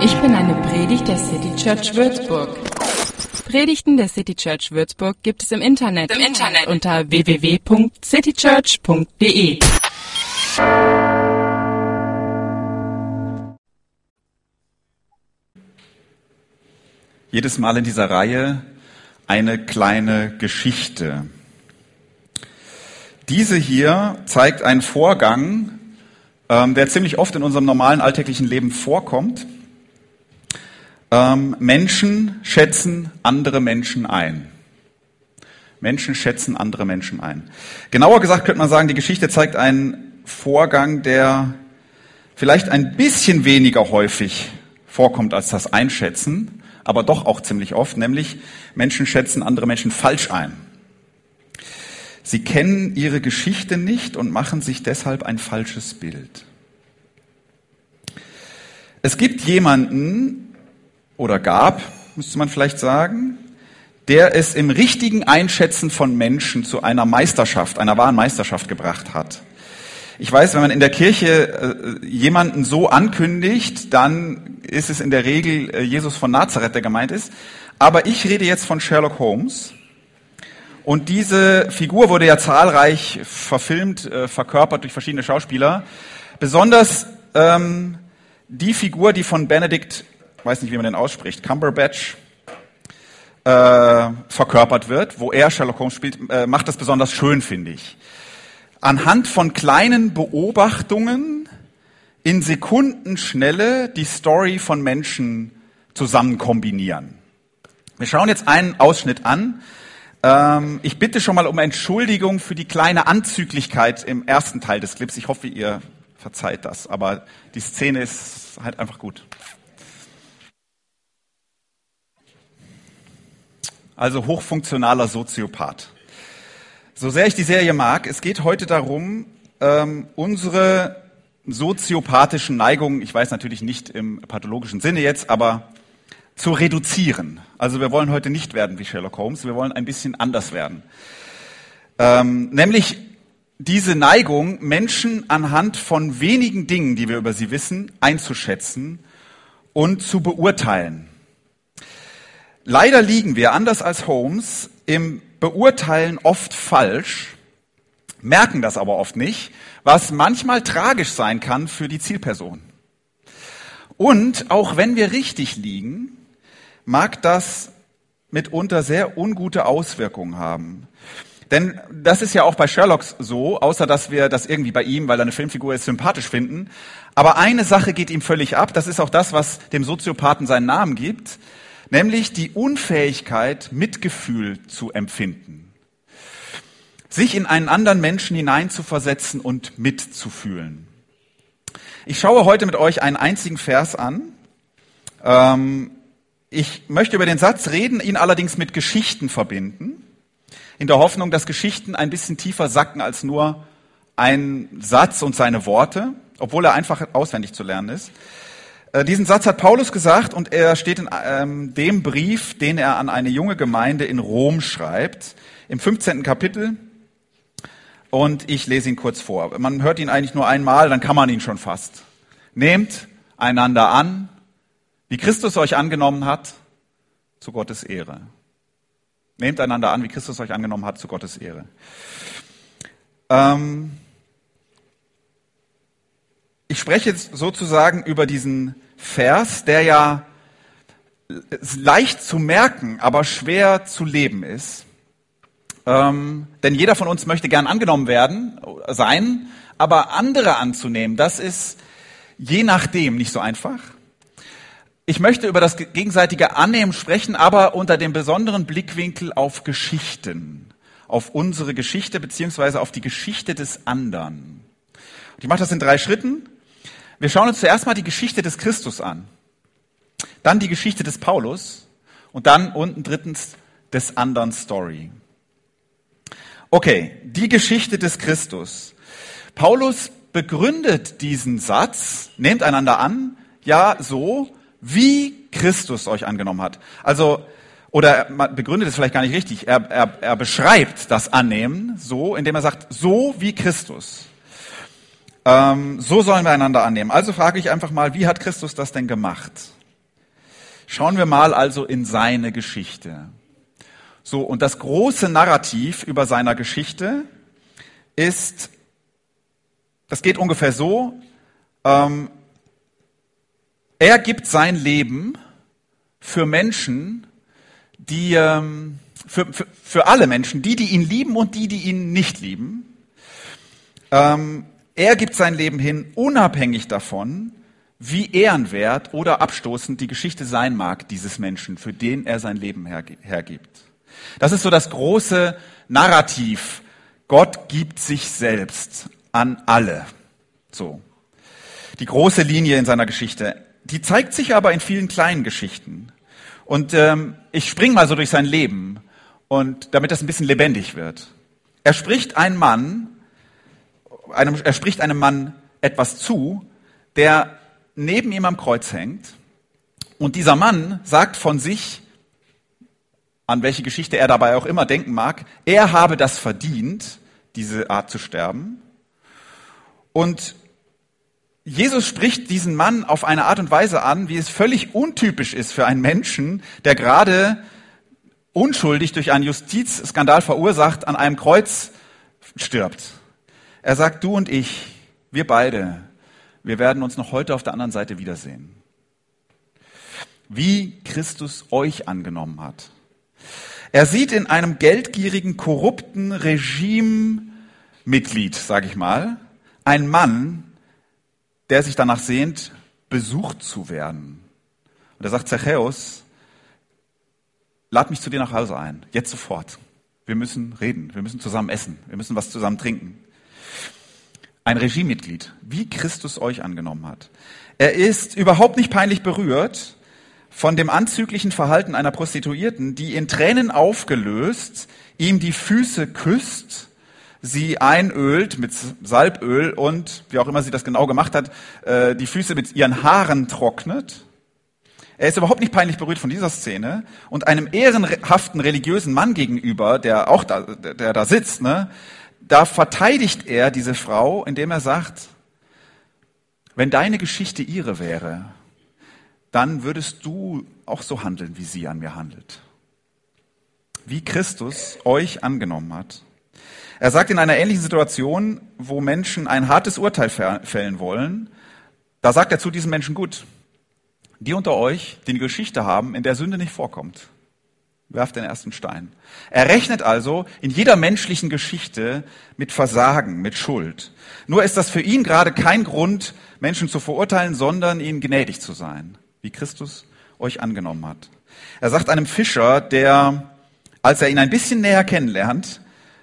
Ich bin eine Predigt der City Church Würzburg. Predigten der City Church Würzburg gibt es im Internet unter www.citychurch.de. Jedes Mal in dieser Reihe eine kleine Geschichte. Diese hier zeigt einen Vorgang, der ziemlich oft in unserem normalen alltäglichen Leben vorkommt. Menschen schätzen andere Menschen ein. Menschen schätzen andere Menschen ein. Genauer gesagt könnte man sagen, die Geschichte zeigt einen Vorgang, der vielleicht ein bisschen weniger häufig vorkommt als das Einschätzen, aber doch auch ziemlich oft, nämlich Menschen schätzen andere Menschen falsch ein. Sie kennen ihre Geschichte nicht und machen sich deshalb ein falsches Bild. Es gibt jemanden, oder gab, müsste man vielleicht sagen, der es im richtigen Einschätzen von Menschen zu einer Meisterschaft, einer wahren Meisterschaft gebracht hat. Ich weiß, wenn man in der Kirche jemanden so ankündigt, dann ist es in der Regel Jesus von Nazareth, der gemeint ist. Aber ich rede jetzt von Sherlock Holmes. Und diese Figur wurde ja zahlreich verfilmt, verkörpert durch verschiedene Schauspieler. Besonders die Figur, die von Benedict, weiß nicht, wie man den ausspricht, Cumberbatch, verkörpert wird, wo er Sherlock Holmes spielt, macht das besonders schön, finde ich. Anhand von kleinen Beobachtungen in Sekundenschnelle die Story von Menschen zusammen kombinieren. Wir schauen jetzt einen Ausschnitt an. Ich bitte schon mal um Entschuldigung für die kleine Anzüglichkeit im ersten Teil des Clips. Ich hoffe, ihr verzeiht das, aber die Szene ist halt einfach gut. Also hochfunktionaler Soziopath. So sehr ich die Serie mag, es geht heute darum, unsere soziopathischen Neigungen, ich weiß natürlich nicht im pathologischen Sinne jetzt, aber zu reduzieren. Also wir wollen heute nicht werden wie Sherlock Holmes, wir wollen ein bisschen anders werden. Nämlich diese Neigung, Menschen anhand von wenigen Dingen, die wir über sie wissen, einzuschätzen und zu beurteilen. Leider liegen wir, anders als Holmes, im Beurteilen oft falsch, merken das aber oft nicht, was manchmal tragisch sein kann für die Zielperson. Und auch wenn wir richtig liegen, mag das mitunter sehr ungute Auswirkungen haben. Denn das ist ja auch bei Sherlock so, außer dass wir das irgendwie bei ihm, weil er eine Filmfigur ist, sympathisch finden. Aber eine Sache geht ihm völlig ab, das ist auch das, was dem Soziopathen seinen Namen gibt, nämlich die Unfähigkeit, Mitgefühl zu empfinden. Sich in einen anderen Menschen hineinzuversetzen und mitzufühlen. Ich schaue heute mit euch einen einzigen Vers an. Ich möchte über den Satz reden, ihn allerdings mit Geschichten verbinden, in der Hoffnung, dass Geschichten ein bisschen tiefer sacken als nur ein Satz und seine Worte, obwohl er einfach auswendig zu lernen ist. Diesen Satz hat Paulus gesagt und er steht in dem Brief, den er an eine junge Gemeinde in Rom schreibt, im 15. Kapitel. Und ich lese ihn kurz vor. Man hört ihn eigentlich nur einmal, dann kann man ihn schon fast. Nehmt einander an, wie Christus euch angenommen hat, zu Gottes Ehre. Nehmt einander an, wie Christus euch angenommen hat, zu Gottes Ehre. Ich spreche jetzt sozusagen über diesen Vers, der ja leicht zu merken, aber schwer zu leben ist. Denn jeder von uns möchte gern angenommen sein, aber andere anzunehmen, das ist je nachdem nicht so einfach. Ich möchte über das gegenseitige Annehmen sprechen, aber unter dem besonderen Blickwinkel auf Geschichten, auf unsere Geschichte beziehungsweise auf die Geschichte des anderen. Und ich mache das in 3 Schritten. Wir schauen uns zuerst mal die Geschichte des Christus an, dann die Geschichte des Paulus und dann unten drittens des anderen Story. Okay, die Geschichte des Christus. Paulus begründet diesen Satz, nehmt einander an, ja so, wie Christus euch angenommen hat. Also, oder man begründet es vielleicht gar nicht richtig, er beschreibt das Annehmen so, indem er sagt, so wie Christus. So sollen wir einander annehmen. Also frage ich einfach mal, wie hat Christus das denn gemacht? Schauen wir mal also in seine Geschichte. So, und das große Narrativ über seiner Geschichte ist, das geht ungefähr so, er gibt sein Leben für Menschen, die, für alle Menschen, die ihn lieben und die ihn nicht lieben. Er gibt sein Leben hin, unabhängig davon, wie ehrenwert oder abstoßend die Geschichte sein mag, dieses Menschen, für den er sein Leben hergibt. Das ist so das große Narrativ. Gott gibt sich selbst an alle. So. Die große Linie in seiner Geschichte. Die zeigt sich aber in vielen kleinen Geschichten. Und ich springe mal so durch sein Leben, und damit das ein bisschen lebendig wird. Er spricht einem Mann etwas zu, der neben ihm am Kreuz hängt. Und dieser Mann sagt von sich, an welche Geschichte er dabei auch immer denken mag, er habe das verdient, diese Art zu sterben. Und Jesus spricht diesen Mann auf eine Art und Weise an, wie es völlig untypisch ist für einen Menschen, der gerade unschuldig durch einen Justizskandal verursacht an einem Kreuz stirbt. Er sagt, du und ich, wir beide, wir werden uns noch heute auf der anderen Seite wiedersehen. Wie Christus euch angenommen hat. Er sieht in einem geldgierigen, korrupten Regimemitglied, sage ich mal, einen Mann, der sich danach sehnt, besucht zu werden. Und er sagt, Zachäus, lad mich zu dir nach Hause ein, jetzt sofort. Wir müssen reden, wir müssen zusammen essen, wir müssen was zusammen trinken. Ein Regimemitglied, wie Christus euch angenommen hat. Er ist überhaupt nicht peinlich berührt von dem anzüglichen Verhalten einer Prostituierten, die in Tränen aufgelöst ihm die Füße küsst, sie einölt mit Salböl und, wie auch immer sie das genau gemacht hat, die Füße mit ihren Haaren trocknet. Er ist überhaupt nicht peinlich berührt von dieser Szene und einem ehrenhaften religiösen Mann gegenüber, der da sitzt, ne, da verteidigt er diese Frau, indem er sagt, wenn deine Geschichte ihre wäre, dann würdest du auch so handeln, wie sie an mir handelt. Wie Christus euch angenommen hat. Er sagt in einer ähnlichen Situation, wo Menschen ein hartes Urteil fällen wollen, da sagt er zu diesen Menschen, gut, die unter euch, die eine Geschichte haben, in der Sünde nicht vorkommt, werft den ersten Stein. Er rechnet also in jeder menschlichen Geschichte mit Versagen, mit Schuld. Nur ist das für ihn gerade kein Grund, Menschen zu verurteilen, sondern ihnen gnädig zu sein, wie Christus euch angenommen hat. Er sagt einem Fischer, der, als er ihn ein bisschen näher kennenlernt,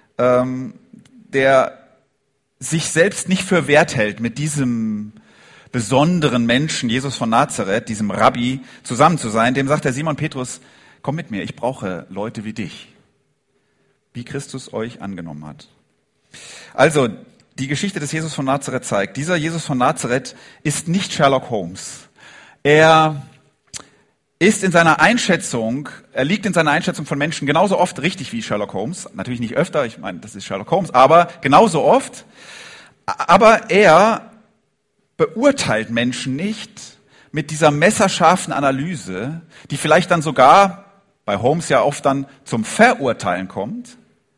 der sich selbst nicht für wert hält, mit diesem besonderen Menschen, Jesus von Nazareth, diesem Rabbi, zusammen zu sein, dem sagt der Simon Petrus, komm mit mir, ich brauche Leute wie dich, wie Christus euch angenommen hat. Also, die Geschichte des Jesus von Nazareth zeigt, dieser Jesus von Nazareth ist nicht Sherlock Holmes. Er liegt in seiner Einschätzung von Menschen genauso oft richtig wie Sherlock Holmes. Natürlich nicht öfter, ich meine, das ist Sherlock Holmes, aber genauso oft. Aber er beurteilt Menschen nicht mit dieser messerscharfen Analyse, die vielleicht dann sogar, bei Holmes ja oft dann zum Verurteilen kommt.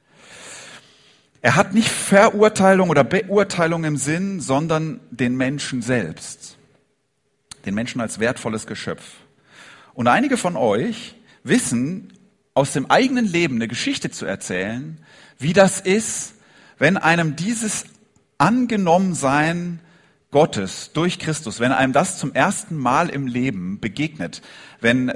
Er hat nicht Verurteilung oder Beurteilung im Sinn, sondern den Menschen selbst. Den Menschen als wertvolles Geschöpf. Und einige von euch wissen, aus dem eigenen Leben eine Geschichte zu erzählen, wie das ist, wenn einem dieses Angenommensein Gottes durch Christus, wenn einem das zum ersten Mal im Leben begegnet, wenn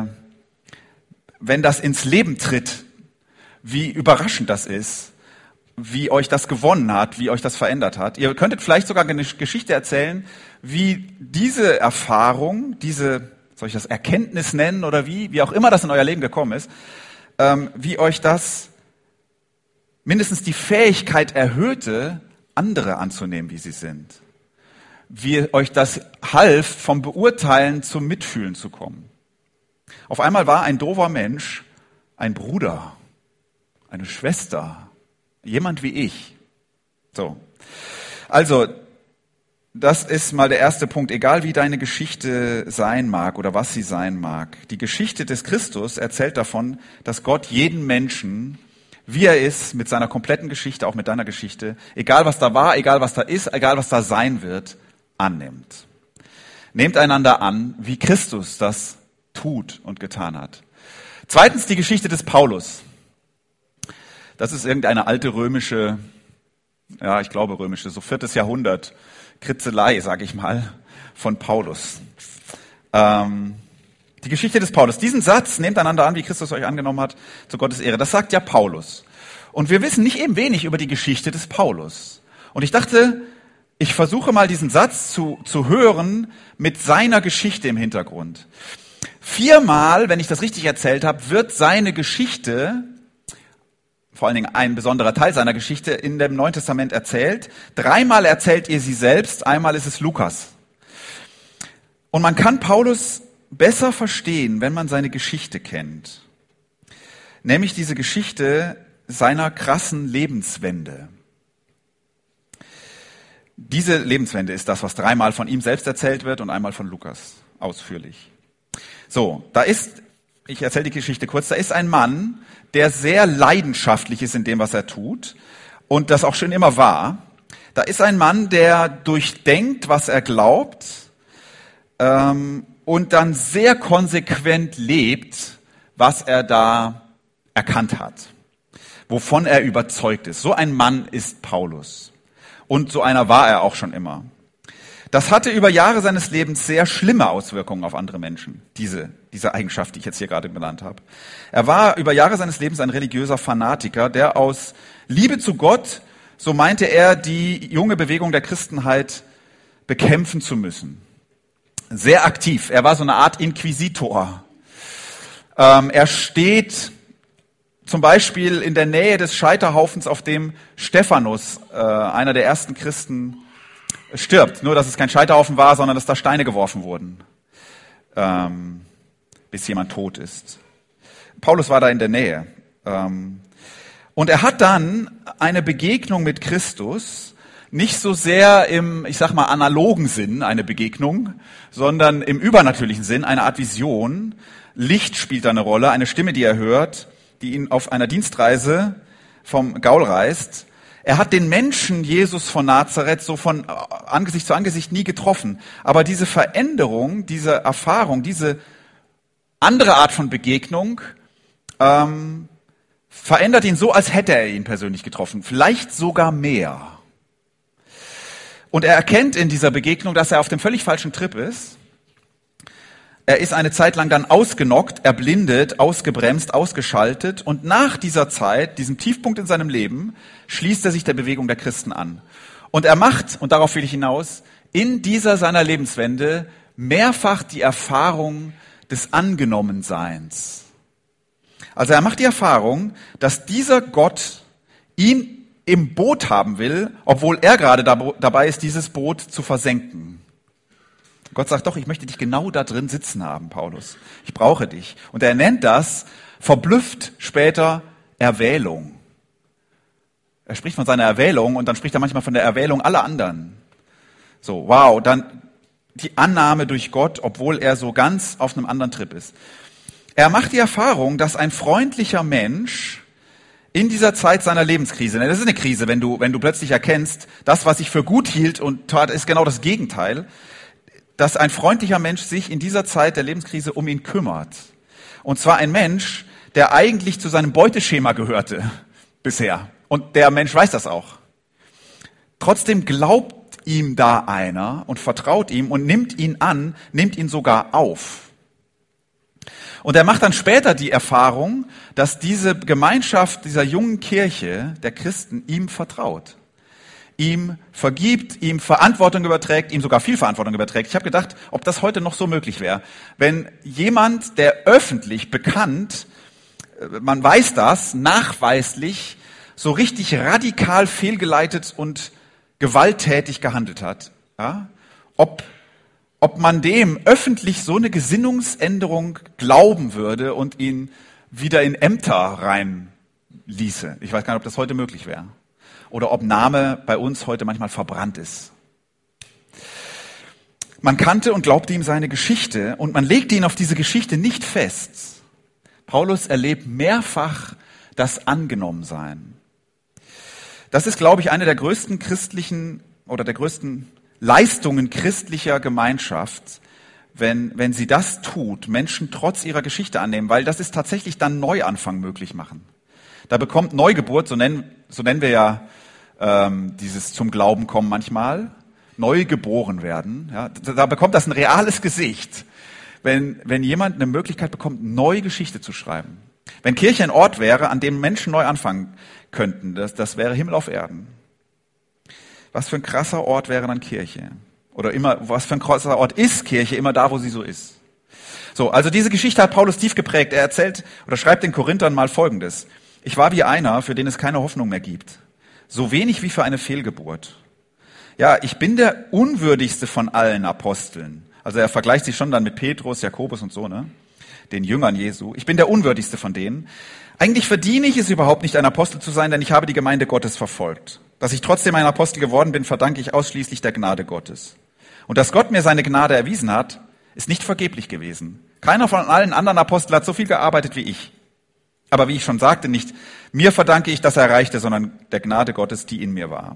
das ins Leben tritt, wie überraschend das ist, wie euch das gewonnen hat, wie euch das verändert hat. Ihr könntet vielleicht sogar eine Geschichte erzählen, wie diese Erfahrung, soll ich das Erkenntnis nennen oder wie auch immer das in euer Leben gekommen ist, wie euch das mindestens die Fähigkeit erhöhte, andere anzunehmen, wie sie sind. Wie euch das half, vom Beurteilen zum Mitfühlen zu kommen. Auf einmal war ein doofer Mensch ein Bruder, eine Schwester, jemand wie ich. So. Also, das ist mal der erste Punkt. Egal wie deine Geschichte sein mag oder was sie sein mag. Die Geschichte des Christus erzählt davon, dass Gott jeden Menschen, wie er ist, mit seiner kompletten Geschichte, auch mit deiner Geschichte, egal was da war, egal was da ist, egal was da sein wird, annimmt. Nehmt einander an, wie Christus das tut und getan hat. Zweitens die Geschichte des Paulus. Das ist irgendeine alte römische, ja, ich glaube römische, so 4. Jahrhundert, Kritzelei, sage ich mal, von Paulus. Die Geschichte des Paulus. Diesen Satz, nehmt einander an, wie Christus euch angenommen hat, zu Gottes Ehre, das sagt ja Paulus. Und wir wissen nicht eben wenig über die Geschichte des Paulus. Und ich dachte, ich versuche mal diesen Satz zu hören mit seiner Geschichte im Hintergrund. 4-mal, wenn ich das richtig erzählt habe, wird seine Geschichte, vor allen Dingen ein besonderer Teil seiner Geschichte, in dem Neuen Testament erzählt. 3-mal erzählt ihr sie selbst, einmal ist es Lukas. Und man kann Paulus besser verstehen, wenn man seine Geschichte kennt. Nämlich diese Geschichte seiner krassen Lebenswende. Diese Lebenswende ist das, was 3-mal von ihm selbst erzählt wird und einmal von Lukas, ausführlich. So, ich erzähle die Geschichte kurz, da ist ein Mann, der sehr leidenschaftlich ist in dem, was er tut und das auch schon immer war. Da ist ein Mann, der durchdenkt, was er glaubt und dann sehr konsequent lebt, was er da erkannt hat, wovon er überzeugt ist. So ein Mann ist Paulus. Und so einer war er auch schon immer. Das hatte über Jahre seines Lebens sehr schlimme Auswirkungen auf andere Menschen, diese Eigenschaft, die ich jetzt hier gerade benannt habe. Er war über Jahre seines Lebens ein religiöser Fanatiker, der aus Liebe zu Gott, so meinte er, die junge Bewegung der Christenheit bekämpfen zu müssen. Sehr aktiv. Er war so eine Art Inquisitor. Er steht zum Beispiel in der Nähe des Scheiterhaufens, auf dem Stephanus, einer der ersten Christen, stirbt. Nur, dass es kein Scheiterhaufen war, sondern dass da Steine geworfen wurden, bis jemand tot ist. Paulus war da in der Nähe. Und er hat dann eine Begegnung mit Christus, nicht so sehr im, ich sag mal, analogen Sinn eine Begegnung, sondern im übernatürlichen Sinn, eine Art Vision. Licht spielt da eine Rolle, eine Stimme, die er hört, die ihn auf einer Dienstreise vom Gaul reißt. Er hat den Menschen Jesus von Nazareth so von Angesicht zu Angesicht nie getroffen. Aber diese Veränderung, diese Erfahrung, diese andere Art von Begegnung verändert ihn so, als hätte er ihn persönlich getroffen. Vielleicht sogar mehr. Und er erkennt in dieser Begegnung, dass er auf dem völlig falschen Trip ist. Er ist eine Zeit lang dann ausgenockt, erblindet, ausgebremst, ausgeschaltet. Und nach dieser Zeit, diesem Tiefpunkt in seinem Leben, schließt er sich der Bewegung der Christen an. Und er macht, und darauf will ich hinaus, in dieser seiner Lebenswende mehrfach die Erfahrung des Angenommenseins. Also er macht die Erfahrung, dass dieser Gott ihn im Boot haben will, obwohl er gerade dabei ist, dieses Boot zu versenken. Gott sagt doch, ich möchte dich genau da drin sitzen haben, Paulus. Ich brauche dich. Und er nennt das verblüfft später Erwählung. Er spricht von seiner Erwählung und dann spricht er manchmal von der Erwählung aller anderen. So, wow, dann die Annahme durch Gott, obwohl er so ganz auf einem anderen Trip ist. Er macht die Erfahrung, dass ein freundlicher Mensch in dieser Zeit seiner Lebenskrise, das ist eine Krise, wenn du plötzlich erkennst, das, was ich für gut hielt und tat, ist genau das Gegenteil, dass ein freundlicher Mensch sich in dieser Zeit der Lebenskrise um ihn kümmert. Und zwar ein Mensch, der eigentlich zu seinem Beuteschema gehörte bisher. Und der Mensch weiß das auch. Trotzdem glaubt ihm da einer und vertraut ihm und nimmt ihn an, nimmt ihn sogar auf. Und er macht dann später die Erfahrung, dass diese Gemeinschaft dieser jungen Kirche, der Christen, ihm vertraut. Ihm vergibt, ihm Verantwortung überträgt, ihm sogar viel Verantwortung überträgt. Ich habe gedacht, ob das heute noch so möglich wäre. Wenn jemand, der öffentlich bekannt, man weiß das, nachweislich, so richtig radikal fehlgeleitet und gewalttätig gehandelt hat, ja? Ob man dem öffentlich so eine Gesinnungsänderung glauben würde und ihn wieder in Ämter reinließe. Ich weiß gar nicht, ob das heute möglich wäre. Oder ob Name bei uns heute manchmal verbrannt ist. Man kannte und glaubte ihm seine Geschichte und man legte ihn auf diese Geschichte nicht fest. Paulus erlebt mehrfach das Angenommensein. Das ist, glaube ich, eine der größten christlichen oder der größten Leistungen christlicher Gemeinschaft, wenn sie das tut, Menschen trotz ihrer Geschichte annehmen, weil das ist tatsächlich dann Neuanfang möglich machen. Da bekommt Neugeburt, so nennen wir ja dieses zum Glauben kommen manchmal, neu geboren werden. Ja, da bekommt das ein reales Gesicht, wenn jemand eine Möglichkeit bekommt, neue Geschichte zu schreiben. Wenn Kirche ein Ort wäre, an dem Menschen neu anfangen könnten, das wäre Himmel auf Erden. Was für ein krasser Ort wäre dann Kirche? Oder was für ein krasser Ort ist Kirche, immer da, wo sie so ist? So, also diese Geschichte hat Paulus tief geprägt. Er erzählt oder schreibt den Korinthern mal Folgendes. Ich war wie einer, für den es keine Hoffnung mehr gibt. So wenig wie für eine Fehlgeburt. Ja, ich bin der unwürdigste von allen Aposteln. Also er vergleicht sich schon dann mit Petrus, Jakobus und so, ne? Den Jüngern Jesu. Ich bin der unwürdigste von denen. Eigentlich verdiene ich es überhaupt nicht, ein Apostel zu sein, denn ich habe die Gemeinde Gottes verfolgt. Dass ich trotzdem ein Apostel geworden bin, verdanke ich ausschließlich der Gnade Gottes. Und dass Gott mir seine Gnade erwiesen hat, ist nicht vergeblich gewesen. Keiner von allen anderen Aposteln hat so viel gearbeitet wie ich. Aber wie ich schon sagte, nicht mir verdanke ich das Erreichte, sondern der Gnade Gottes, die in mir war.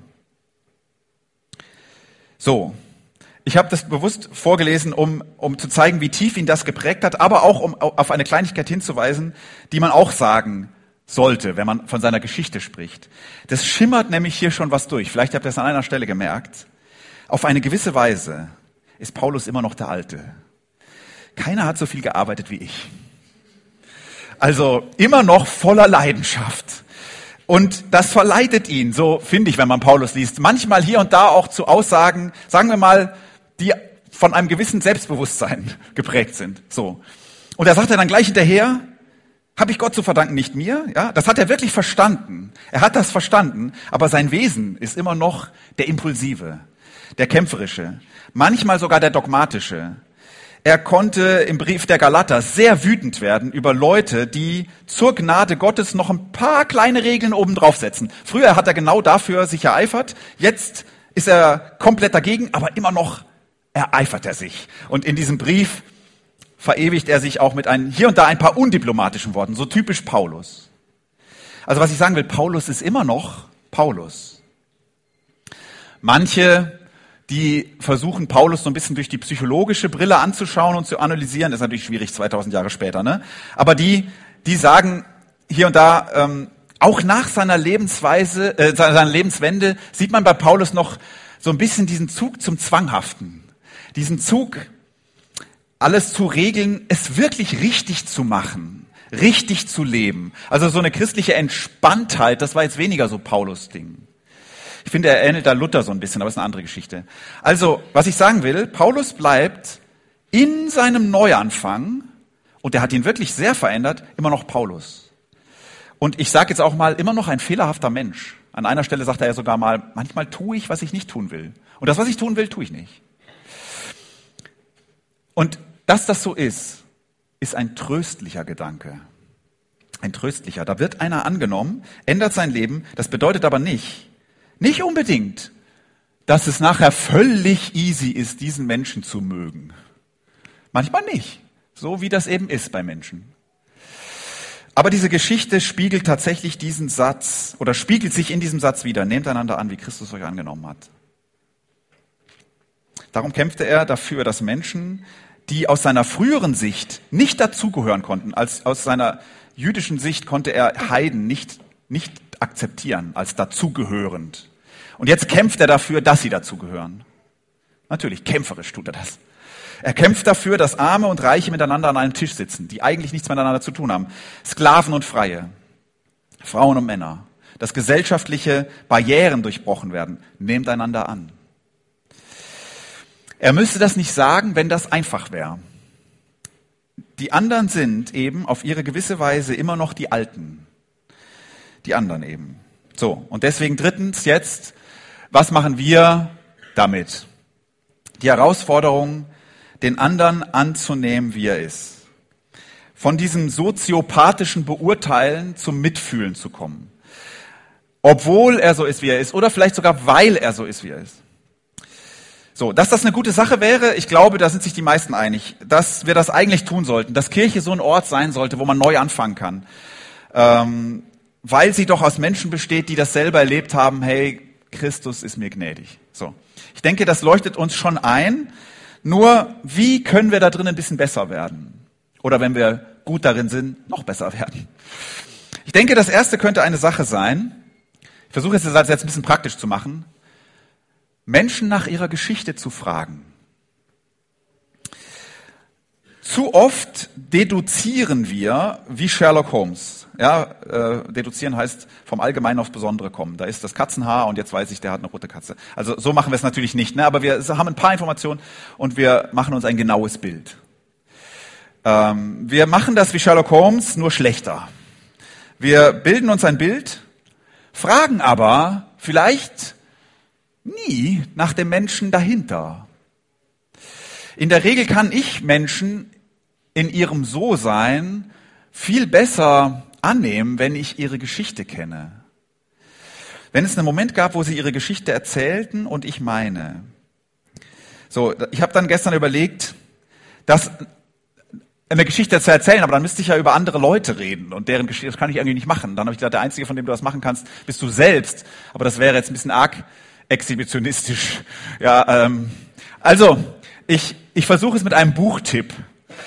So, ich habe das bewusst vorgelesen, um zu zeigen, wie tief ihn das geprägt hat, aber auch um auf eine Kleinigkeit hinzuweisen, die man auch sagen sollte, wenn man von seiner Geschichte spricht. Das schimmert nämlich hier schon was durch. Vielleicht habt ihr es an einer Stelle gemerkt. Auf eine gewisse Weise ist Paulus immer noch der Alte. Keiner hat so viel gearbeitet wie ich. Also immer noch voller Leidenschaft. Und das verleitet ihn, so finde ich, wenn man Paulus liest, manchmal hier und da auch zu Aussagen, sagen wir mal, die von einem gewissen Selbstbewusstsein geprägt sind. So. Und er sagt dann gleich hinterher, habe ich Gott zu verdanken, nicht mir? Ja, das hat er wirklich verstanden. Er hat das verstanden, aber sein Wesen ist immer noch der Impulsive, der Kämpferische, manchmal sogar der Dogmatische. Er konnte im Brief der Galater sehr wütend werden über Leute, die zur Gnade Gottes noch ein paar kleine Regeln oben draufsetzen. Früher hat er genau dafür sich ereifert, jetzt ist er komplett dagegen, aber immer noch ereifert er sich. Und in diesem Brief verewigt er sich auch mit hier und da ein paar undiplomatischen Worten, so typisch Paulus. Also was ich sagen will, Paulus ist immer noch Paulus. Manche, die versuchen, Paulus so ein bisschen durch die psychologische Brille anzuschauen und zu analysieren. Das ist natürlich schwierig 2000 Jahre später, ne? Aber die sagen hier und da, auch nach seiner seiner Lebenswende sieht man bei Paulus noch so ein bisschen diesen Zug zum Zwanghaften. Diesen Zug, alles zu regeln, es wirklich richtig zu machen, richtig zu leben. Also so eine christliche Entspanntheit, das war jetzt weniger so Paulus-Ding. Ich finde, er ähnelt da Luther so ein bisschen, aber das ist eine andere Geschichte. Also, was ich sagen will, Paulus bleibt in seinem Neuanfang, und der hat ihn wirklich sehr verändert, immer noch Paulus. Und ich sage jetzt auch mal, immer noch ein fehlerhafter Mensch. An einer Stelle sagt er ja sogar mal, manchmal tue ich, was ich nicht tun will. Und das, was ich tun will, tue ich nicht. Und dass das so ist ein tröstlicher Gedanke. Ein tröstlicher. Da wird einer angenommen, ändert sein Leben. Das bedeutet aber nicht unbedingt, dass es nachher völlig easy ist, diesen Menschen zu mögen. Manchmal nicht. So wie das eben ist bei Menschen. Aber diese Geschichte spiegelt tatsächlich diesen Satz oder spiegelt sich in diesem Satz wieder. Nehmt einander an, wie Christus euch angenommen hat. Darum kämpfte er dafür, dass Menschen, die aus seiner früheren Sicht nicht dazugehören konnten, aus seiner jüdischen Sicht konnte er Heiden nicht akzeptieren als dazugehörend. Und jetzt kämpft er dafür, dass sie dazugehören. Natürlich, kämpferisch tut er das. Er kämpft dafür, dass Arme und Reiche miteinander an einem Tisch sitzen, die eigentlich nichts miteinander zu tun haben. Sklaven und Freie, Frauen und Männer. Dass gesellschaftliche Barrieren durchbrochen werden. Nehmt einander an. Er müsste das nicht sagen, wenn das einfach wäre. Die anderen sind eben auf ihre gewisse Weise immer noch die Alten. Die anderen eben. So, und deswegen drittens jetzt, was machen wir damit? Die Herausforderung, den anderen anzunehmen, wie er ist. Von diesem soziopathischen Beurteilen zum Mitfühlen zu kommen. Obwohl er so ist, wie er ist, oder vielleicht sogar, weil er so ist, wie er ist. So, dass das eine gute Sache wäre, ich glaube, da sind sich die meisten einig, dass wir das eigentlich tun sollten, dass Kirche so ein Ort sein sollte, wo man neu anfangen kann, weil sie doch aus Menschen besteht, die das selber erlebt haben, hey, Christus ist mir gnädig. So, ich denke, das leuchtet uns schon ein, nur wie können wir da drin ein bisschen besser werden? Oder wenn wir gut darin sind, noch besser werden? Ich denke, das erste könnte eine Sache sein, ich versuche es jetzt ein bisschen praktisch zu machen, Menschen nach ihrer Geschichte zu fragen. Zu oft deduzieren wir wie Sherlock Holmes. Ja, deduzieren heißt vom Allgemeinen aufs Besondere kommen. Da ist das Katzenhaar und jetzt weiß ich, der hat eine rote Katze. Also so machen wir es natürlich nicht, ne? Aber wir haben ein paar Informationen und wir machen uns ein genaues Bild. Wir machen das wie Sherlock Holmes, nur schlechter. Wir bilden uns ein Bild, fragen aber vielleicht nie nach dem Menschen dahinter. In der Regel kann ich Menschen in ihrem So-Sein viel besser annehmen, wenn ich ihre Geschichte kenne. Wenn es einen Moment gab, wo sie ihre Geschichte erzählten und ich meine. So, ich habe dann gestern überlegt, dass eine Geschichte zu erzählen, aber dann müsste ich ja über andere Leute reden und deren Geschichte, das kann ich irgendwie nicht machen. Dann habe ich gedacht, der Einzige, von dem du das machen kannst, bist du selbst. Aber das wäre jetzt ein bisschen arg exhibitionistisch. Ja, also ich versuche es mit einem Buchtipp,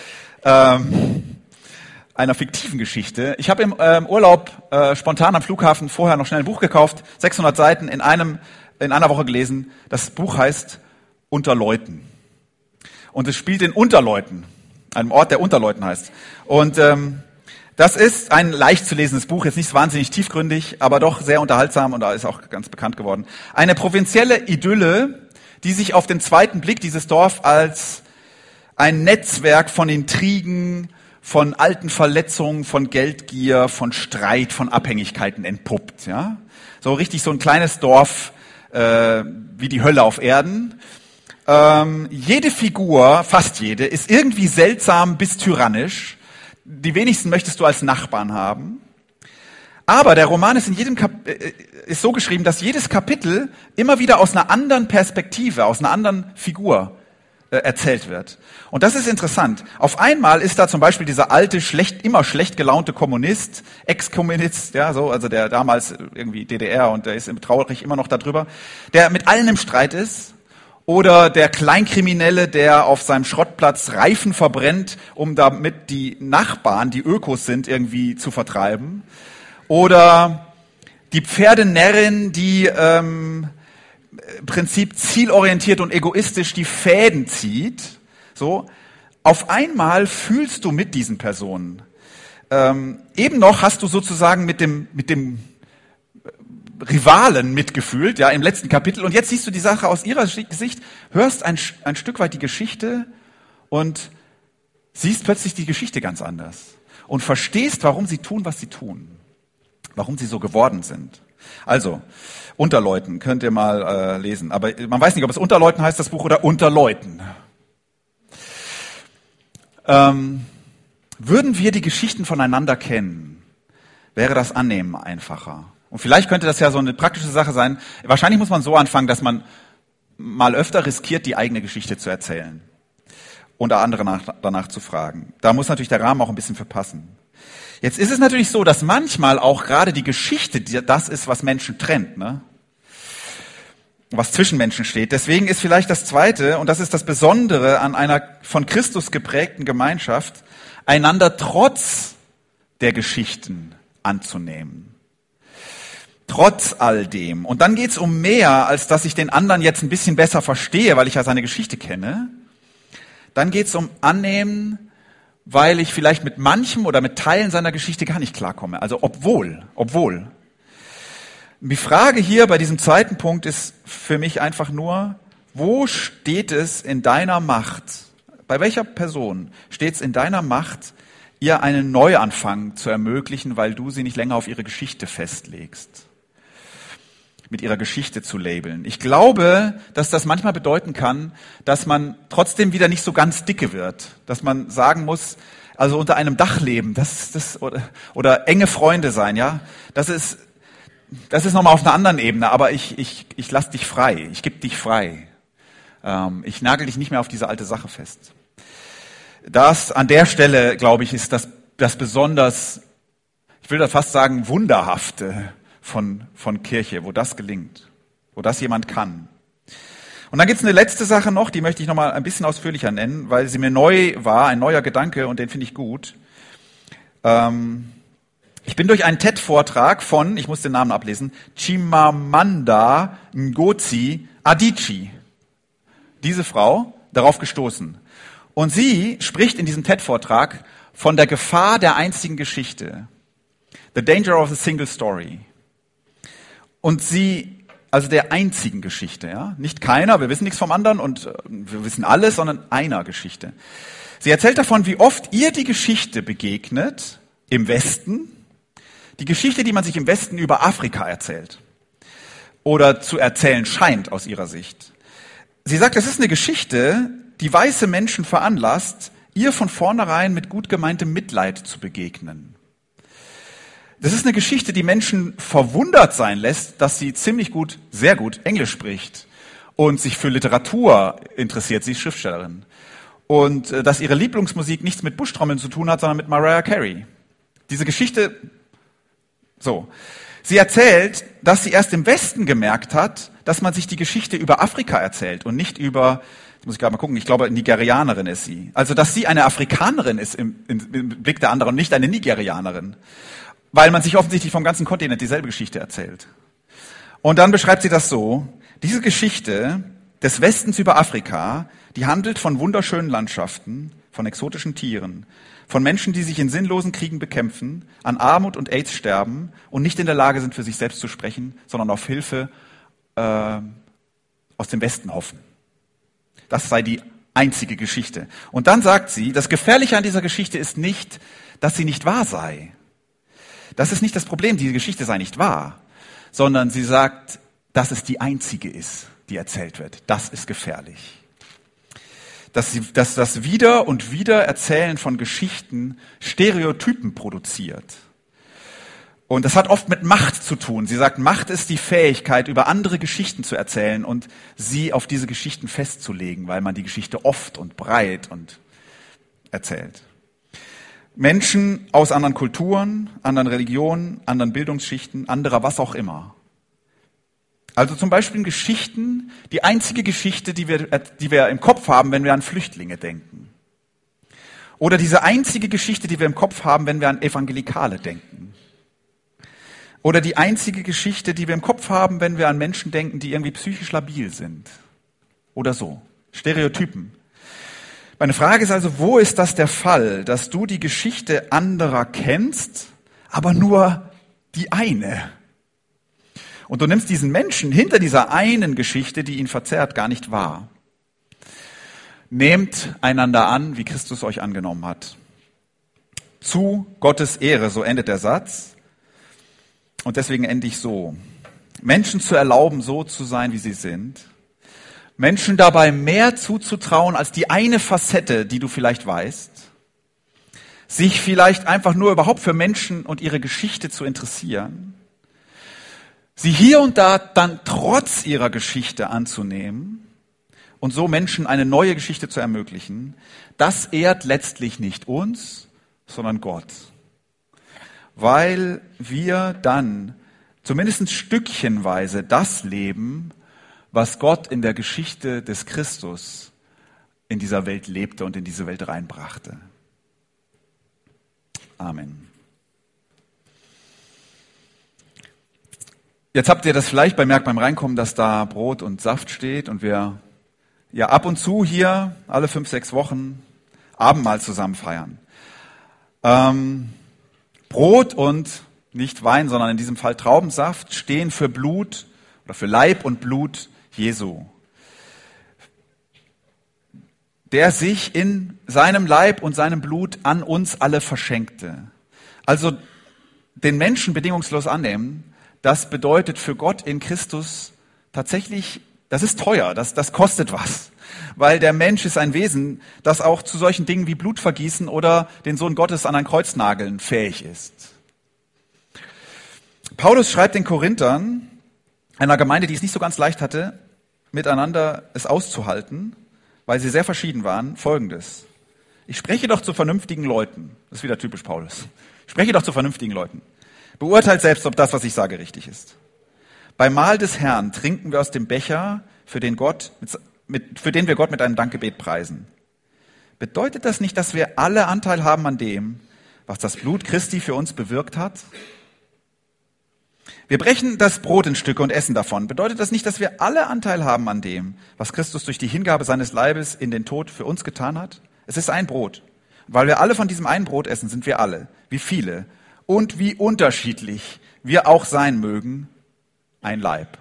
einer fiktiven Geschichte. Ich habe im Urlaub spontan am Flughafen vorher noch schnell ein Buch gekauft, 600 Seiten in einer Woche gelesen. Das Buch heißt Unter Leuten und es spielt in Unterleuten, einem Ort, der Unterleuten heißt. Und das ist ein leicht zu lesendes Buch, jetzt nicht wahnsinnig tiefgründig, aber doch sehr unterhaltsam und da ist auch ganz bekannt geworden. Eine provinzielle Idylle, die sich auf den zweiten Blick dieses Dorf als ein Netzwerk von Intrigen, von alten Verletzungen, von Geldgier, von Streit, von Abhängigkeiten entpuppt. Ja? So richtig so ein kleines Dorf wie die Hölle auf Erden. Jede Figur, fast jede, ist irgendwie seltsam bis tyrannisch. Die wenigsten möchtest du als Nachbarn haben. Aber der Roman ist ist so geschrieben, dass jedes Kapitel immer wieder aus einer anderen Perspektive, aus einer anderen Figur erzählt wird. Und das ist interessant. Auf einmal ist da zum Beispiel dieser alte, immer schlecht gelaunte Kommunist, Ex-Kommunist, ja, so, also der damals irgendwie DDR und der ist traurig immer noch darüber, der mit allen im Streit ist. Oder der Kleinkriminelle, der auf seinem Schrottplatz Reifen verbrennt, um damit die Nachbarn, die Ökos sind, irgendwie zu vertreiben. Oder die Pferdenärrin, die im Prinzip zielorientiert und egoistisch die Fäden zieht. So, auf einmal fühlst du mit diesen Personen. Eben noch hast du sozusagen mit dem Rivalen mitgefühlt, ja, im letzten Kapitel. Und jetzt siehst du die Sache aus ihrer Sicht, hörst ein Stück weit die Geschichte und siehst plötzlich die Geschichte ganz anders. Und verstehst, warum sie tun, was sie tun. Warum sie so geworden sind. Also, Unterleuten könnt ihr mal lesen. Aber man weiß nicht, ob es Unterleuten heißt, das Buch, oder Unterleuten. Würden wir die Geschichten voneinander kennen, wäre das Annehmen einfacher. Und vielleicht könnte das ja so eine praktische Sache sein. Wahrscheinlich muss man so anfangen, dass man mal öfter riskiert, die eigene Geschichte zu erzählen und andere danach zu fragen. Da muss natürlich der Rahmen auch ein bisschen für passen. Jetzt ist es natürlich so, dass manchmal auch gerade die Geschichte das ist, was Menschen trennt, ne? Was zwischen Menschen steht. Deswegen ist vielleicht das Zweite, und das ist das Besondere an einer von Christus geprägten Gemeinschaft, einander trotz der Geschichten anzunehmen. Trotz all dem. Und dann geht's um mehr, als dass ich den anderen jetzt ein bisschen besser verstehe, weil ich ja seine Geschichte kenne. Dann geht's um Annehmen, weil ich vielleicht mit manchem oder mit Teilen seiner Geschichte gar nicht klarkomme. Also obwohl. Die Frage hier bei diesem zweiten Punkt ist für mich einfach nur, wo steht es in deiner Macht, bei welcher Person steht es in deiner Macht, ihr einen Neuanfang zu ermöglichen, weil du sie nicht länger auf ihre Geschichte festlegst? Mit ihrer Geschichte zu labeln. Ich glaube, dass das manchmal bedeuten kann, dass man trotzdem wieder nicht so ganz dicke wird. Dass man sagen muss, also unter einem Dach leben, oder enge Freunde sein, ja. Das ist nochmal auf einer anderen Ebene, aber ich lass dich frei, ich gebe dich frei. Ich nagel dich nicht mehr auf diese alte Sache fest. Das an der Stelle, glaube ich, ist das besonders, ich will da fast sagen, Wunderhafte von Kirche, wo das gelingt, wo das jemand kann. Und dann gibt's eine letzte Sache noch, die möchte ich noch mal ein bisschen ausführlicher nennen, weil sie mir neu war, ein neuer Gedanke, und den finde ich gut. Ich bin durch einen TED-Vortrag von, ich muss den Namen ablesen, Chimamanda Ngozi Adichie, diese Frau, darauf gestoßen. Und sie spricht in diesem TED-Vortrag von der Gefahr der einzigen Geschichte. The danger of a single story. Und also der einzigen Geschichte, ja. Nicht keiner, wir wissen nichts vom anderen und wir wissen alles, sondern einer Geschichte. Sie erzählt davon, wie oft ihr die Geschichte begegnet im Westen, die Geschichte, die man sich im Westen über Afrika erzählt oder zu erzählen scheint aus ihrer Sicht. Sie sagt, es ist eine Geschichte, die weiße Menschen veranlasst, ihr von vornherein mit gut gemeintem Mitleid zu begegnen. Das ist eine Geschichte, die Menschen verwundert sein lässt, dass sie ziemlich gut, sehr gut Englisch spricht und sich für Literatur interessiert. Sie ist Schriftstellerin. Und dass ihre Lieblingsmusik nichts mit Buschtrommeln zu tun hat, sondern mit Mariah Carey. Diese Geschichte, so. Sie erzählt, dass sie erst im Westen gemerkt hat, dass man sich die Geschichte über Afrika erzählt und nicht über, jetzt muss ich gerade mal gucken, ich glaube, Nigerianerin ist sie. Also, dass sie eine Afrikanerin ist im Blick der anderen und nicht eine Nigerianerin. Weil man sich offensichtlich vom ganzen Kontinent dieselbe Geschichte erzählt. Und dann beschreibt sie das so: Diese Geschichte des Westens über Afrika, die handelt von wunderschönen Landschaften, von exotischen Tieren, von Menschen, die sich in sinnlosen Kriegen bekämpfen, an Armut und AIDS sterben und nicht in der Lage sind, für sich selbst zu sprechen, sondern auf Hilfe aus dem Westen hoffen. Das sei die einzige Geschichte. Und dann sagt sie, das Gefährliche an dieser Geschichte ist nicht, dass sie nicht wahr sei. Das ist nicht das Problem, diese Geschichte sei nicht wahr, sondern sie sagt, dass es die einzige ist, die erzählt wird. Das ist gefährlich. Dass das Wieder- und Wiedererzählen von Geschichten Stereotypen produziert. Und das hat oft mit Macht zu tun. Sie sagt, Macht ist die Fähigkeit, über andere Geschichten zu erzählen und sie auf diese Geschichten festzulegen, weil man die Geschichte oft und breit und erzählt. Menschen aus anderen Kulturen, anderen Religionen, anderen Bildungsschichten, anderer was auch immer. Also zum Beispiel Geschichten, die einzige Geschichte, die wir im Kopf haben, wenn wir an Flüchtlinge denken. Oder diese einzige Geschichte, die wir im Kopf haben, wenn wir an Evangelikale denken. Oder die einzige Geschichte, die wir im Kopf haben, wenn wir an Menschen denken, die irgendwie psychisch labil sind. Oder so. Stereotypen. Meine Frage ist also, wo ist das der Fall, dass du die Geschichte anderer kennst, aber nur die eine? Und du nimmst diesen Menschen hinter dieser einen Geschichte, die ihn verzerrt, gar nicht wahr. Nehmt einander an, wie Christus euch angenommen hat. Zu Gottes Ehre, so endet der Satz. Und deswegen ende ich so. Menschen zu erlauben, so zu sein, wie sie sind. Menschen dabei mehr zuzutrauen als die eine Facette, die du vielleicht weißt. Sich vielleicht einfach nur überhaupt für Menschen und ihre Geschichte zu interessieren. Sie hier und da dann trotz ihrer Geschichte anzunehmen und so Menschen eine neue Geschichte zu ermöglichen. Das ehrt letztlich nicht uns, sondern Gott. Weil wir dann zumindest stückchenweise das leben, was Gott in der Geschichte des Christus in dieser Welt lebte und in diese Welt reinbrachte. Amen. Jetzt habt ihr das vielleicht bemerkt beim Reinkommen, dass da Brot und Saft steht und wir ja ab und zu hier alle 5, 6 Wochen Abendmahl zusammen feiern. Brot und nicht Wein, sondern in diesem Fall Traubensaft stehen für Blut oder für Leib und Blut Jesu, der sich in seinem Leib und seinem Blut an uns alle verschenkte. Also den Menschen bedingungslos annehmen, das bedeutet für Gott in Christus tatsächlich, das ist teuer, das kostet was. Weil der Mensch ist ein Wesen, das auch zu solchen Dingen wie Blutvergießen oder den Sohn Gottes an ein Kreuz nageln fähig ist. Paulus schreibt den Korinthern, einer Gemeinde, die es nicht so ganz leicht hatte, miteinander es auszuhalten, weil sie sehr verschieden waren, Folgendes. Ich spreche doch zu vernünftigen Leuten. Das ist wieder typisch Paulus. Ich spreche doch zu vernünftigen Leuten. Beurteilt selbst, ob das, was ich sage, richtig ist. Beim Mahl des Herrn trinken wir aus dem Becher, für den wir Gott mit einem Dankgebet preisen. Bedeutet das nicht, dass wir alle Anteil haben an dem, was das Blut Christi für uns bewirkt hat? Wir brechen das Brot in Stücke und essen davon. Bedeutet das nicht, dass wir alle Anteil haben an dem, was Christus durch die Hingabe seines Leibes in den Tod für uns getan hat? Es ist ein Brot. Und weil wir alle von diesem einen Brot essen, sind wir alle, wie viele und wie unterschiedlich wir auch sein mögen, ein Leib.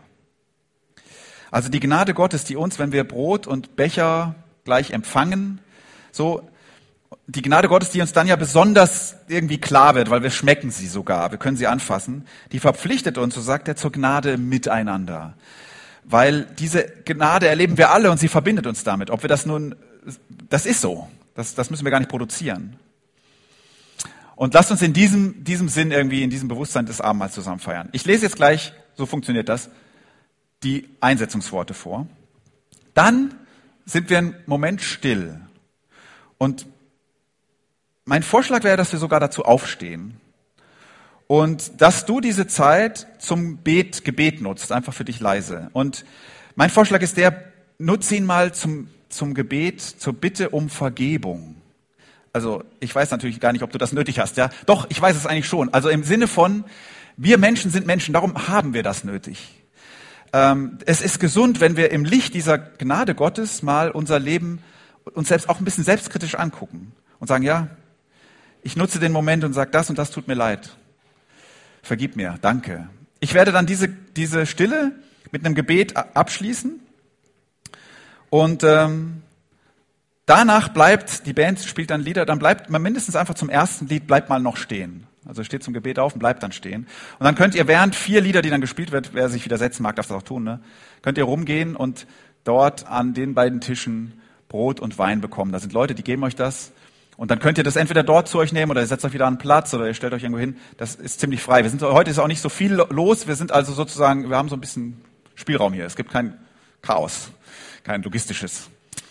Also die Gnade Gottes, die uns, wenn wir Brot und Becher gleich empfangen, so die Gnade Gottes, die uns dann ja besonders irgendwie klar wird, weil wir schmecken sie sogar, wir können sie anfassen, die verpflichtet uns, so sagt er, zur Gnade miteinander. Weil diese Gnade erleben wir alle und sie verbindet uns damit. Ob wir das nun, das ist so, das müssen wir gar nicht produzieren. Und lasst uns in diesem Sinn irgendwie, in diesem Bewusstsein des Abendmahls zusammen feiern. Ich lese jetzt gleich, so funktioniert das, die Einsetzungsworte vor. Dann sind wir einen Moment still. Und mein Vorschlag wäre, dass wir sogar dazu aufstehen. Und dass du diese Zeit zum Gebet nutzt, einfach für dich leise. Und mein Vorschlag ist nutze ihn mal zum Gebet, zur Bitte um Vergebung. Also ich weiß natürlich gar nicht, ob du das nötig hast. Ja, doch, ich weiß es eigentlich schon. Also im Sinne von, wir Menschen sind Menschen, darum haben wir das nötig. Es ist gesund, wenn wir im Licht dieser Gnade Gottes mal unser Leben uns selbst auch ein bisschen selbstkritisch angucken und sagen, ja, ich nutze den Moment und sage, das und das tut mir leid. Vergib mir, danke. Ich werde dann diese Stille mit einem Gebet abschließen und danach bleibt, die Band spielt dann Lieder, dann bleibt man mindestens einfach zum ersten Lied, bleibt mal noch stehen. Also steht zum Gebet auf und bleibt dann stehen. Und dann könnt ihr während 4 Lieder, die dann gespielt wird, wer sich widersetzen mag, darf das auch tun, ne? Könnt ihr rumgehen und dort an den beiden Tischen Brot und Wein bekommen. Da sind Leute, die geben euch das. Und dann könnt ihr das entweder dort zu euch nehmen oder ihr setzt euch wieder an einen Platz oder ihr stellt euch irgendwo hin. Das ist ziemlich frei. Heute ist auch nicht so viel los. Wir sind also sozusagen, wir haben so ein bisschen Spielraum hier. Es gibt kein Chaos, kein logistisches.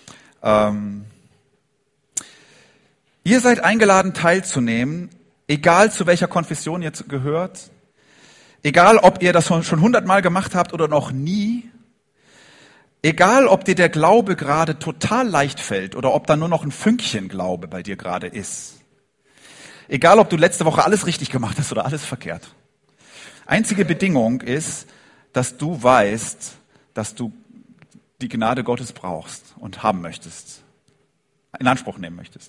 Ihr seid eingeladen, teilzunehmen, egal zu welcher Konfession ihr gehört, egal ob ihr das schon 100-mal gemacht habt oder noch nie, egal ob dir der Glaube gerade total leicht fällt oder ob da nur noch ein Fünkchen Glaube bei dir gerade ist, egal ob du letzte Woche alles richtig gemacht hast oder alles verkehrt. Einzige Bedingung ist, dass du weißt, dass du die Gnade Gottes brauchst und haben möchtest, in Anspruch nehmen möchtest.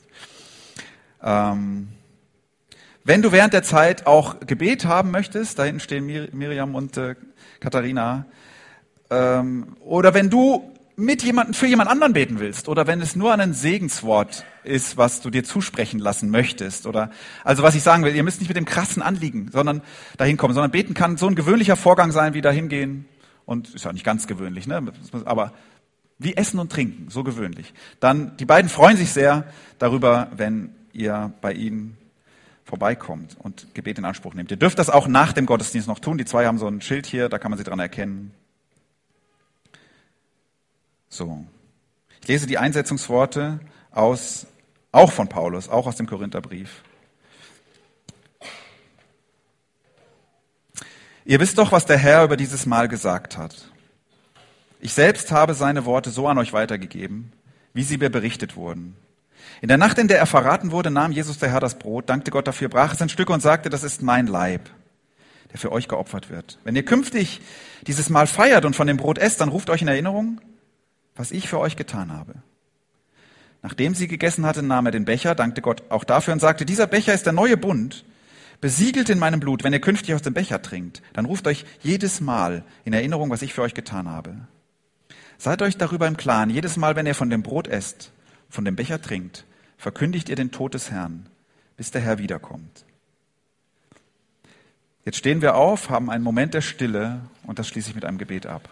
Wenn du während der Zeit auch Gebet haben möchtest, da hinten stehen Miriam und Katharina, oder wenn du für jemand anderen beten willst, oder wenn es nur ein Segenswort ist, was du dir zusprechen lassen möchtest, oder, also was ich sagen will, ihr müsst nicht mit dem krassen Anliegen, dahin kommen, sondern beten kann so ein gewöhnlicher Vorgang sein, wie dahin gehen, und ist ja nicht ganz gewöhnlich, ne, aber wie Essen und Trinken, so gewöhnlich. Dann, die beiden freuen sich sehr darüber, wenn ihr bei ihnen vorbeikommt und Gebet in Anspruch nehmt. Ihr dürft das auch nach dem Gottesdienst noch tun. Die zwei haben so ein Schild hier, da kann man sie dran erkennen. So. Ich lese die Einsetzungsworte auch von Paulus, auch aus dem Korintherbrief. Ihr wisst doch, was der Herr über dieses Mal gesagt hat. Ich selbst habe seine Worte so an euch weitergegeben, wie sie mir berichtet wurden. In der Nacht, in der er verraten wurde, nahm Jesus der Herr das Brot, dankte Gott dafür, brach es in Stücke und sagte, das ist mein Leib, der für euch geopfert wird. Wenn ihr künftig dieses Mal feiert und von dem Brot esst, dann ruft euch in Erinnerung, was ich für euch getan habe. Nachdem sie gegessen hatte, nahm er den Becher, dankte Gott auch dafür und sagte, dieser Becher ist der neue Bund, besiegelt in meinem Blut. Wenn ihr künftig aus dem Becher trinkt, dann ruft euch jedes Mal in Erinnerung, was ich für euch getan habe. Seid euch darüber im Klaren, jedes Mal, wenn ihr von dem Brot esst, von dem Becher trinkt, verkündigt ihr den Tod des Herrn, bis der Herr wiederkommt. Jetzt stehen wir auf, haben einen Moment der Stille und das schließe ich mit einem Gebet ab.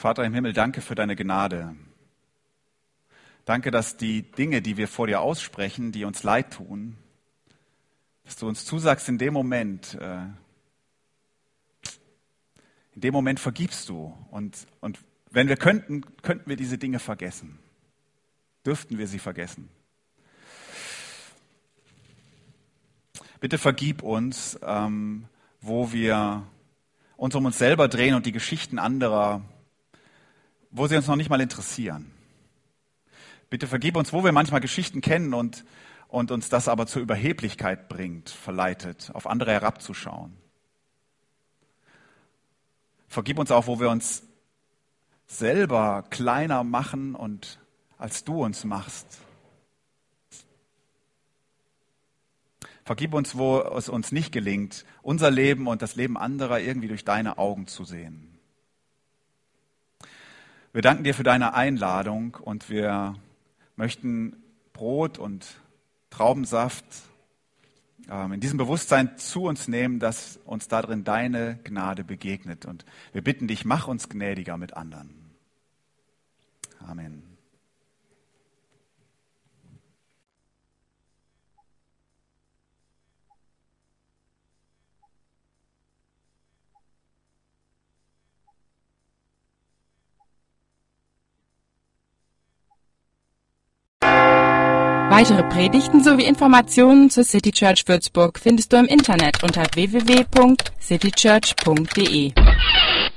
Vater im Himmel, danke für deine Gnade. Danke, dass die Dinge, die wir vor dir aussprechen, die uns leid tun, dass du uns zusagst, in dem Moment vergibst du. Und wenn wir könnten wir diese Dinge vergessen. Dürften wir sie vergessen. Bitte vergib uns, wo wir uns um uns selber drehen und die Geschichten anderer, wo sie uns noch nicht mal interessieren. Bitte vergib uns, wo wir manchmal Geschichten kennen und uns das aber zur Überheblichkeit bringt, verleitet, auf andere herabzuschauen. Vergib uns auch, wo wir uns selber kleiner machen und als du uns machst. Vergib uns, wo es uns nicht gelingt, unser Leben und das Leben anderer irgendwie durch deine Augen zu sehen. Wir danken dir für deine Einladung und wir möchten Brot und Traubensaft in diesem Bewusstsein zu uns nehmen, dass uns darin deine Gnade begegnet. Und wir bitten dich, mach uns gnädiger mit anderen. Amen. Weitere Predigten sowie Informationen zur City Church Würzburg findest du im Internet unter www.citychurch.de.